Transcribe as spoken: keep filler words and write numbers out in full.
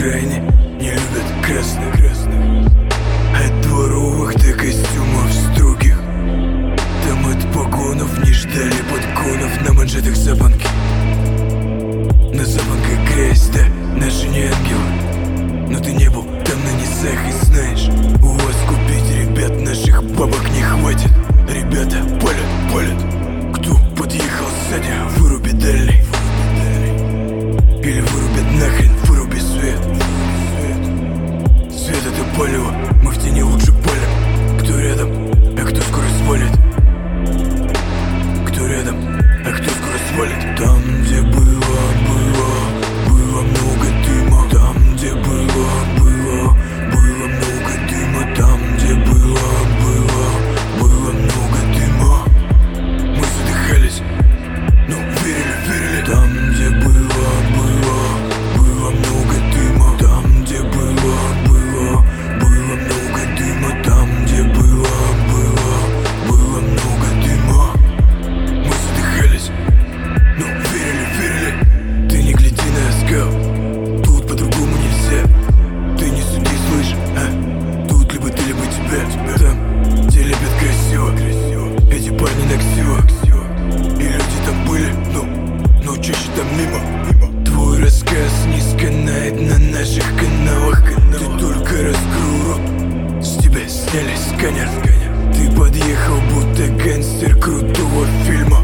окраине не любят красных, красных. От дворовых до костюмов строгих. Там от погонов не ждали подгонов. На манжетах запонки, на запонках грязь, да, наши не ангелы. Но ты не был там на низах и знаешь, у вас купить ребят наших бабок не хватит. Ребята палят, палят. Кто подъехал сзади, выруби дальний. Или вырубят нахрен, выруби свет. Свет это палево, мы в тени лучше палим. Кто рядом, а кто скоро свалит. Кто рядом, а кто скоро свалит. Там, где было, было, было много дыма. Там, где было, было, было много дыма. Там, где было, было, было много дыма. Мы задыхались, но верили, верили. Там, где было, было, было много дыма. Там, где было, было, было много дыма. Там, где было, было, было много дыма. Мы задыхались, но верили, верили. Ты не гляди на оскал, тут по-другому нельзя. Ты не суди, слышь, а? Тут либо ты, либо тебя. Там, где лепят красиво, эти парни на ксиво. И люди там были, но, но чаще там мимо. Твой рассказ не сканает на наших каналах. Ты только раскрыл рот, с тебя сняли сканер. Ты подъехал, будто гангстер крутого фильма.